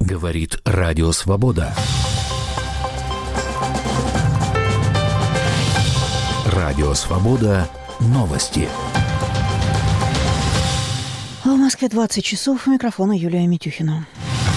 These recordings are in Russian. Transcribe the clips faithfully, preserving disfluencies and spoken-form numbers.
Говорит Радио Свобода. Радио Свобода. Новости. В Москве двадцать часов. У микрофона Юлия Митюхина.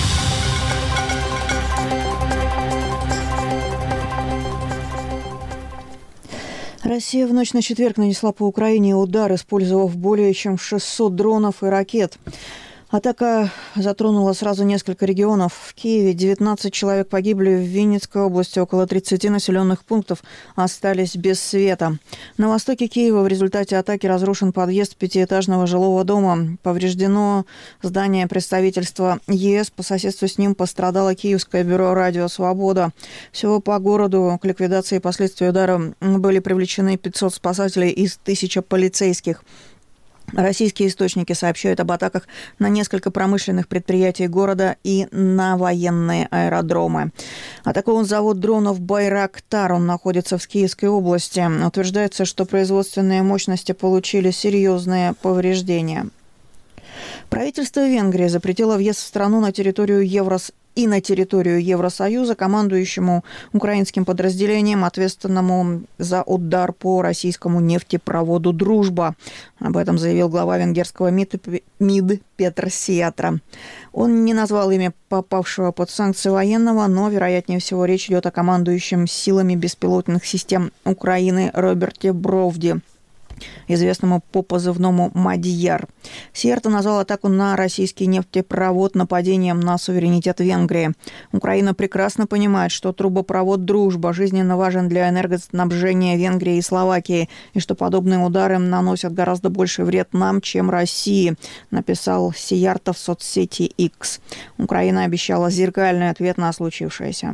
Россия в ночь на четверг нанесла по Украине удар, использовав более чем шестьсот дронов и ракет. Атака затронула сразу несколько регионов. В Киеве девятнадцать человек погибли, в Винницкой области около тридцати населенных пунктов остались без света. На востоке Киева в результате атаки разрушен подъезд пятиэтажного жилого дома. Повреждено здание представительства ЕС. По соседству с ним пострадало Киевское бюро «Радио Свобода». Всего по городу к ликвидации последствий удара были привлечены пятьсот спасателей из тысячи полицейских. Российские источники сообщают об атаках на несколько промышленных предприятий города и на военные аэродромы. Атакован завод дронов «Байрактар». Он находится в Киевской области. Утверждается, что производственные мощности получили серьезные повреждения. Правительство Венгрии запретило въезд в страну на территорию Евросоюза и на территорию Евросоюза командующему украинским подразделением, ответственному за удар по российскому нефтепроводу «Дружба». Об этом заявил глава венгерского МИД Петр Сиятра. Он не назвал имя попавшего под санкции военного, но, вероятнее всего, речь идет о командующем силами беспилотных систем Украины Роберте Бровди, известному по позывному «Мадьяр». Сиярто назвал атаку на российский нефтепровод нападением на суверенитет Венгрии. Украина прекрасно понимает, что трубопровод «Дружба» жизненно важен для энергоснабжения Венгрии и Словакии, и что подобные удары наносят гораздо больший вред нам, чем России, написал Сиярто в соцсети X. Украина обещала зеркальный ответ на случившееся.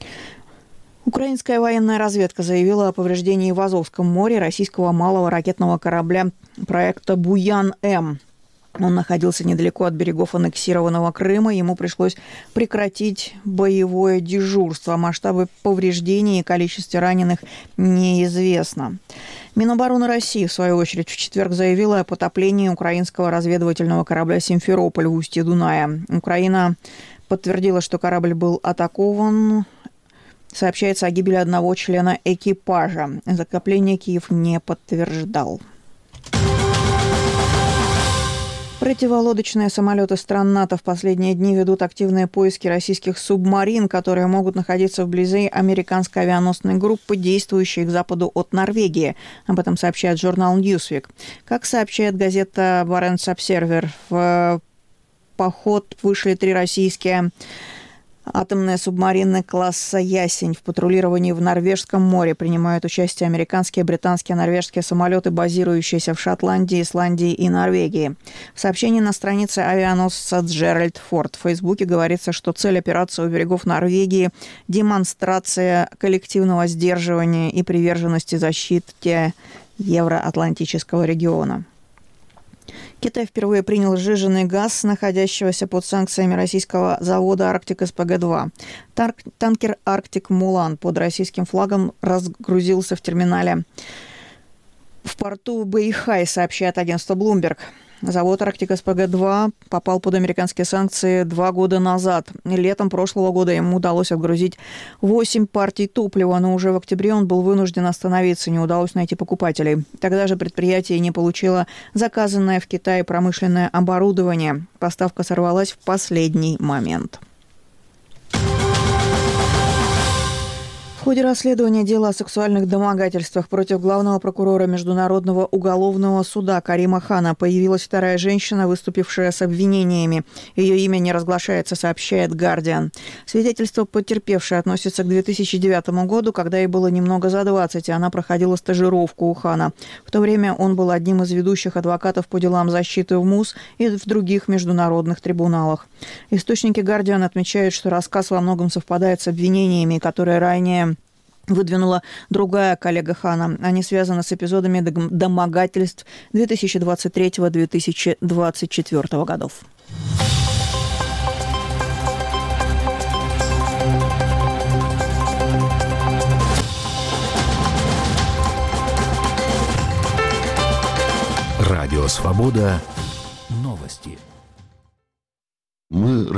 Украинская военная разведка заявила о повреждении в Азовском море российского малого ракетного корабля проекта «Буян-М». Он находился недалеко от берегов аннексированного Крыма. Ему пришлось прекратить боевое дежурство. Масштабы повреждений и количество раненых неизвестно. Минобороны России, в свою очередь, в четверг заявила о потоплении украинского разведывательного корабля «Симферополь» в устье Дуная. Украина подтвердила, что корабль был атакован. Сообщается о гибели одного члена экипажа. Затопление Киев не подтверждал. Противолодочные самолеты стран НАТО в последние дни ведут активные поиски российских субмарин, которые могут находиться вблизи американской авианосной группы, действующей к западу от Норвегии. Об этом сообщает журнал Newsweek. Как сообщает газета Barents Observer, в поход вышли три российские атомные субмарины класса «Ясень». В патрулировании в Норвежском море принимают участие американские, британские, норвежские самолеты, базирующиеся в Шотландии, Исландии и Норвегии. В сообщении на странице авианосца «Джеральд Форд» в Фейсбуке говорится, что цель операции у берегов Норвегии – демонстрация коллективного сдерживания и приверженности защите евроатлантического региона. Китай впервые принял сжиженный газ, находящегося под санкциями российского завода «Арктик» эс пэ гэ два. Танкер «Арктик Мулан» под российским флагом разгрузился в терминале в порту Бэйхай, сообщает агентство Bloomberg. Завод «Арктик» эс пэ гэ два попал под американские санкции два года назад. Летом прошлого года ему удалось отгрузить восемь партий топлива, но уже в октябре он был вынужден остановиться, не удалось найти покупателей. Тогда же предприятие не получило заказанное в Китае промышленное оборудование. Поставка сорвалась в последний момент. В ходе расследования дела о сексуальных домогательствах против главного прокурора Международного уголовного суда Карима Хана появилась вторая женщина, выступившая с обвинениями. Ее имя не разглашается, сообщает «Гардиан». Свидетельство потерпевшей относится к две тысячи девятому году, когда ей было немного за двадцать, и она проходила стажировку у Хана. В то время он был одним из ведущих адвокатов по делам защиты в МУС и в других международных трибуналах. Источники «Гардиан» отмечают, что рассказ во многом совпадает с обвинениями, которые ранее выдвинула другая коллега Хана. Они связаны с эпизодами домогательств две тысячи двадцать третьего - две тысячи двадцать четвёртого годов. Радио Свобода. Новости. Мы